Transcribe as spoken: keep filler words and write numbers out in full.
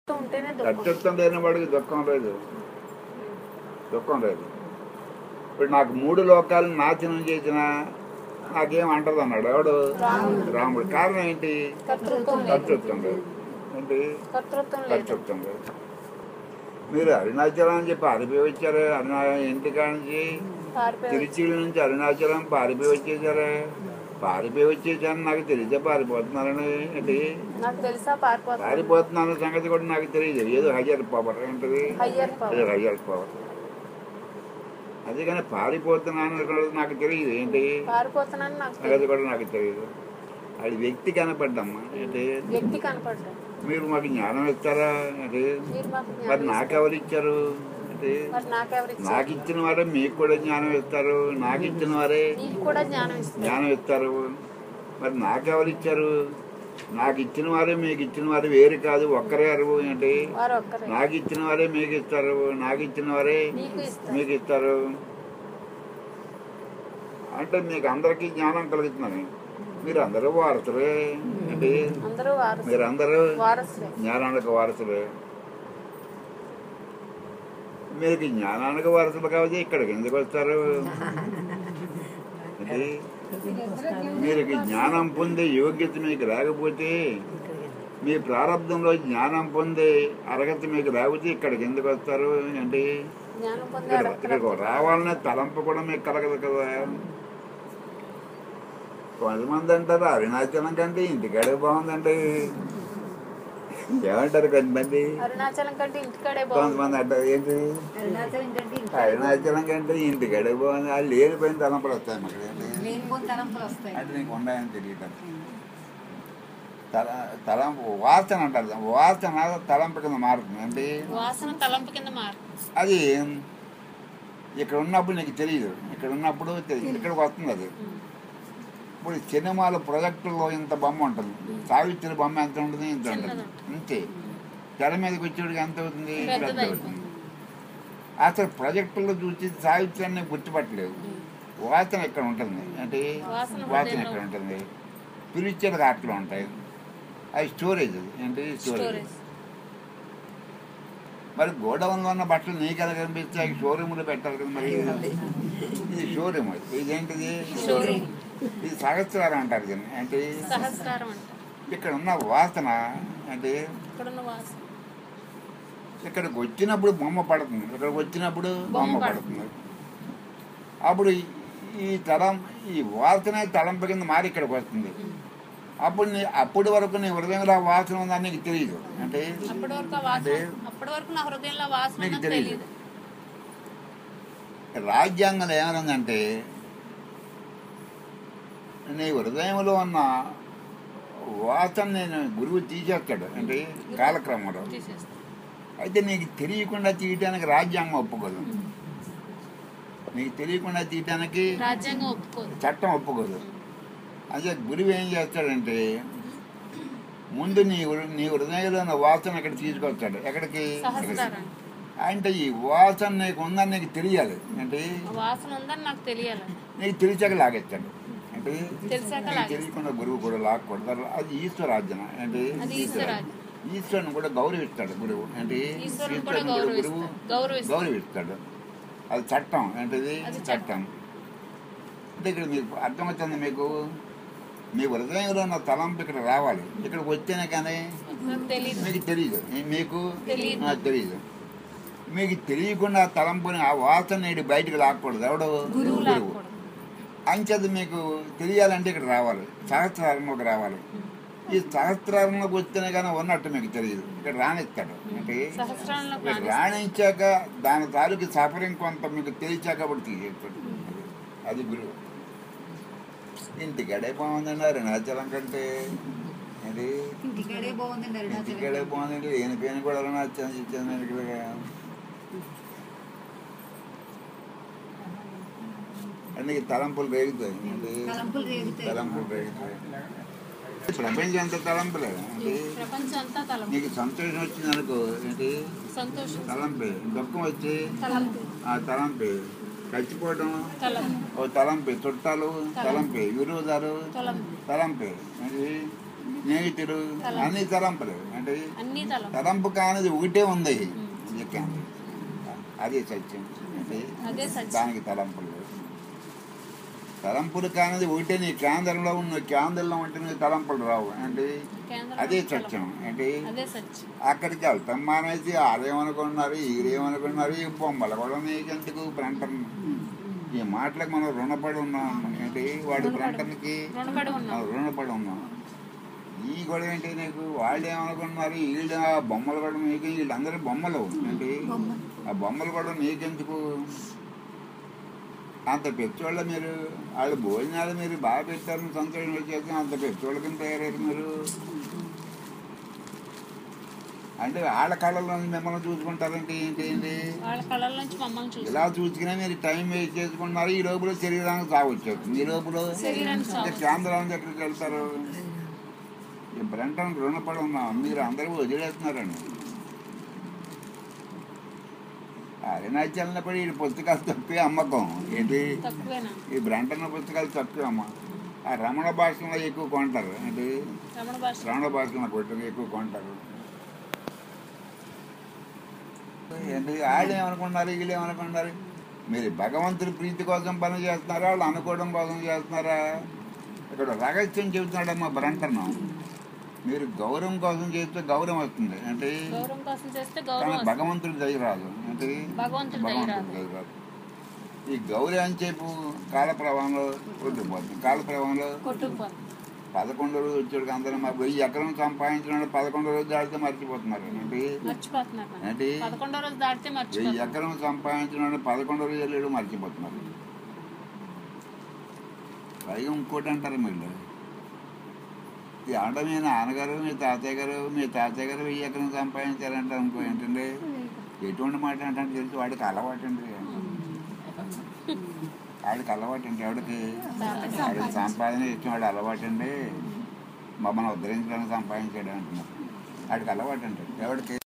కర్తృత్వం లేని వాడికి దుఃఖం లేదు, దుఃఖం లేదు. ఇప్పుడు నాకు మూడు లోకాలను నాశనం చేసిన నాకేం అంటది అన్నాడు ఎవడు? రాముడు. కారణం ఏంటి? కర్తృత్వం లేదు. ఏంటి? కర్తృత్వం లేదు. మీరు అరుణాచలం అని చెప్పి పారిపోయి వచ్చారు. అరుణా ఇంటి కానించి తిరుచిల నుంచి అరుణాచలం పారిపోయి వచ్చేసారు. పారిపోయి వచ్చేసాను నాకు తెలిసే పారిపోతున్నారని ఏంటి? పారిపోతున్నాను సంగతి కూడా నాకు తెలియదు. ఏదో హయ్యర్ పవర్ ఏంటిది? ఏదో హయ్యర్ పవర్. అదే కానీ పారిపోతున్నాను నాకు తెలియదు. ఏంటి? అది కూడా నాకు తెలియదు. అది వ్యక్తి కనపడ్డమ్మా. ఏంటి? మీరు మాకు జ్ఞానం ఇస్తారా? అంటే మరి నాకెవరు ఇచ్చారు? అంటే నాకు ఇచ్చిన వారే మీకు కూడా జ్ఞానం ఇస్తారు, నాకు ఇచ్చిన వారే జ్ఞానం ఇస్తారు. మరి నాకెవరు ఇచ్చారు? నాకు ఇచ్చిన వారే మీకు ఇచ్చిన వారు వేరు కాదు, ఒక్కరే అరువు. ఏంటి? నాకు ఇచ్చిన వారే మీకు ఇస్తారు, నాకు ఇచ్చిన వారే మీకు ఇస్తారు. అంటే మీకు అందరికీ జ్ఞానం కలుగుతున్నాను. మీరు అందరూ వారసులే. అంటే మీరందరూ జ్ఞానానికి వారసులే. మీకు జ్ఞానానికి వారసులు కాబట్టి ఇక్కడికి ఎందుకు వస్తారు? అంటే మీరు జ్ఞానం పొందే యోగ్యత మీకు లేకపోతే, మీ ప్రారంభంలో జ్ఞానం పొందే అర్హత మీకు లేకపోతే ఇక్కడికి ఎందుకు వస్తారు? అంటే ఇక్కడికి రావాలనే తలంపు కూడా మీకు కలగదు కదా. కొంతమంది అంటారు అరుణాచలం కంటే ఇంటికాడే బాగుందండి. ఏమంటారు కొంతమంది? కొంతమంది అంటారు ఏంటి అరుణాచలం కంటే ఇంటికాడే బాగుంది. అది లేనిపోయిన తలంపులు వస్తాయి మాకు. అంటే నీకు ఉన్నాయని తెలియదు. తల తలంపు వాసన అంటారు. వాసన తలంపు కింద మారుతుంది. అంటే అది ఇక్కడ ఉన్నప్పుడు నీకు తెలియదు, ఇక్కడ ఉన్నప్పుడు తెలియదు, ఇక్కడికి వస్తుంది అది. ఇప్పుడు సినిమాల ప్రాజెక్టుల్లో ఇంత బొమ్మ ఉంటుంది, సావిత్రి బొమ్మ ఎంత ఉంటుంది? ఇంత ఉంటుంది అంతే. తెర మీదకి వచ్చేటికి ఎంత అవుతుంది? పెద్ద అవుతుంది. అసలు ప్రాజెక్టుల్లో చూసి సావిత్రి అన్ని గుర్తుపట్టలేదు. వాసన ఇక్కడ ఉంటుంది. అంటే వాసన ఇక్కడ ఉంటుంది. పిలిచేది అట్లా ఉంటాయి. అది స్టోరేజ్. అది ఏంటి? స్టోరేజ్. మరి గోడౌన్లో ఉన్న బట్టలు నీకు ఎలా కనిపిస్తాయి? షోరూమ్లో పెట్టాలి కదా. మరి ఇది షోరూమ్. ఇదేంటిది? ఇది సహస్రారం అంటారు దీన్ని. అంటే ఇక్కడ ఉన్న వాసన. అంటే ఇక్కడికి వచ్చినప్పుడు బొమ్మ పడుతుంది, ఇక్కడికి వచ్చినప్పుడు బొమ్మ పడుతుంది. అప్పుడు ఈ తలం ఈ వాసన తలంపు కింద మారి ఇక్కడికి వస్తుంది. అప్పుడు నీ అప్పటి వరకు నీ హృదయంలో వాసన ఉందని నీకు తెలియదు. అంటే నీకు తెలియదు. రాజ్యాంగంలో ఏమనుందంటే నీ హృదయంలో ఉన్న వాసన నేను గురువు తీసేస్తాడు. అంటే కాలక్రమంలో. అయితే నీకు తెలియకుండా తీయటానికి రాజ్యాంగం ఒప్పుకోదు. నీకు తెలియకుండా తీయటానికి చట్టం ఒప్పుకోదు. అదే గురువు ఏం చేస్తాడంటే ముందు నీ నీ హృదయంలో ఉన్న వాసన ఇక్కడ తీసుకొస్తాడు. ఎక్కడికి? అంటే ఈ వాసన నీకు ఉందని నీకు తెలియాలి. అంటే నీకు తెలిసాక లాగేస్తాడు. అంటే తెలియకుండా గురువు కూడా లాక్కూడదు. అది ఈశ్వరార్జన. అంటే ఈశ్వరుని కూడా గౌరవిస్తాడు గురువు. అంటే ఈశ్వరుని గురువు గౌరవిస్తాడు. అది చట్టం. ఏంటిది? చట్టం. అంటే ఇక్కడ మీకు అర్థమవుతుంది. మీకు మీ హృదయంలో ఉన్న తలంపు ఇక్కడ రావాలి. ఇక్కడికి వస్తేనే కానీ మీకు తెలియదు. మీకు తెలియదు. మీకు తెలియకుండా తలంపుని ఆ వాసన నేడు బయటకు లాక్కూడదు. ఎవడు? గురువు. అంచేది మీకు తెలియాలంటే ఇక్కడ రావాలి, సహస్రారంలోకి రావాలి. ఈ సహస్రారంలోకి వస్తేనే కానీ ఉన్నట్టు మీకు తెలియదు. ఇక్కడ రాణిస్తాడు. అంటే ఇక్కడ రాణించాక దాని తాలూకు సఫరింగ్ కొంత మీకు తెలిసాక అప్పుడు తీసేస్తాడు. అది గురువు. ఇంటికాడే బాగుందండి అరుణాచలం కంటే. అది ఇంటికాడే బాగుందండి. ఏని పేరు కూడా అరుణాచలం ఇచ్చాను. అన్ని తలంపులు రేగుతాయి. తలంపులు రేగుతాయి. ప్రపంచం అంతా తలంపులే. నీకు సంతోషం వచ్చింది అనుకో, ఏంటి? తలంపే. దుఃఖం వచ్చి ఆ తలంపే. చచ్చిపోవడం ఓ తలంపే. చుట్టాలు తలంపే. విరోధాలు తలంపే. స్నేహితులు అన్ని తలంపులు అంటే అన్ని తలంపు తలంపు కానిది ఒకటే ఉంది చెప్పాను అదే సత్యం అంటే అదే సత్యం. దానికి తలంపులు తలంపులు కానిది ఒకటే నీ కేంద్రంలో ఉన్న కేంద్రంలో ఉంటే నీ తలంపులు రావు అంటే కేంద్రం అదే సత్యం అంటే అదే సత్యం. అక్కడికి వెళ్తాం మానేసి ఆడేమనుకున్నారు ఈరేమనుకున్నారు ఈ బొమ్మలు కూడా నీకెందుకు బ్రంటన్ ఈ మాటలకు మనం రుణపడి ఉన్నాం ఏంటి వాడి బ్రంటన్కి రుణపడి ఉన్నాం. మనం రుణపడి ఉన్నాం. ఈ గొడవ ఏంటి నీకు వాళ్ళు ఏమనుకున్నారు వీళ్ళు ఆ బొమ్మలు కూడా నీకు వీళ్ళందరూ బొమ్మలు ఏంటి ఆ బొమ్మలు కూడా నీకెందుకు అంత పెద్దోళ్ళ మీరు వాళ్ళు భోజనాలు మీరు బాగా పెట్టారని సంతోషం వచ్చేసి అంత పెద్దోళ్ళ కింద తయారయ్యారు మీరు అంటే వాళ్ళ కళ్ళలో మిమ్మల్ని చూసుకుంటారంటే ఏంటి ఏంటి వాళ్ళ కళ్ళ నుంచి మమ్మల్ని చూసి ఇలా చూసుకునే మీరు టైం వేస్ట్ చేసుకుంటున్నారు. ఈ లోపల శరీరానికి సాగు వచ్చేస్తుంది. ఈ లోపల అంటే కేంద్రానికి ఎక్కడికి వెళ్తారు ఈ బ్రంటన్ రుణపడి ఉన్నాం మీరు అందరూ వదిలేస్తున్నారండి. అరుణాచలంలో కూడా ఈ పుస్తకాలు తక్కువే అమ్మకం ఏంటి తక్కువేనా ఈ బ్రంటన్ పుస్తకాలు తక్కువే అమ్మ ఆ రమణ భాషలో ఎక్కువ కొంటారు ఏంటి రమణ భాష రమణ భాషలో కొట్టు ఎక్కువ కొంటారు ఏంటి వాళ్ళు ఏమనుకున్నారు వీళ్ళు ఏమనుకున్నారు మీరు భగవంతుడి ప్రీతి కోసం పని చేస్తున్నారా వాళ్ళు అనుకోవడం కోసం చేస్తున్నారా ఇక్కడ రహస్యం చెబుతున్నాడమ్మా బ్రంటన్ మీరు గౌరవం కోసం చేస్తే గౌరవం వస్తుంది అంటే గౌరవం కోసం చేస్తే గౌరవం భగవంతుడి దయ రాదు అంటే భగవంతుడి దయ రాదు. దయ రాదు. ఈ గౌరవం అని చెప్పు కాల ప్రవాహంలో కొట్టుకుపోతుంది. కాల ప్రవాహంలో కొట్టుకుపోతుంది. పదకొండో రోజు వచ్చాడు అందరూ మా వెయ్యి ఎకరం సంపాదించిన పదకొండో రోజు దాటితే మర్చిపోతున్నారు ఏంటి మర్చిపోతున్నారు ఏంటి పదకొండో రోజు దాటితే వెయ్యి మర్చిపోతున్నారు. ఎకరం సంపాదించిన పదకొండో రోజు వెళ్ళాడు మర్చిపోతున్నారు. పైగా ఇంకోటి అంటారు మీరు ఈ ఆడ మీ నాన్నగారు మీ తాతయ్య గారు మీ తాతయ్య గారు వెయ్యి ఎకరం సంపాదించారంటే అనుకో ఏంటండి ఎటువంటి మాట అంటే తెలిసి వాడికి అలవాటు అండి వాడికి అలవాటు అండి ఎవడికి వాడికి సంపాదన ఇచ్చిన వాడు అలవాటు అండి మమ్మల్ని ఉద్ధరించడానికి సంపాదించాడు అంటున్నారు వాడికి అలవాటు అండి ఎవడికి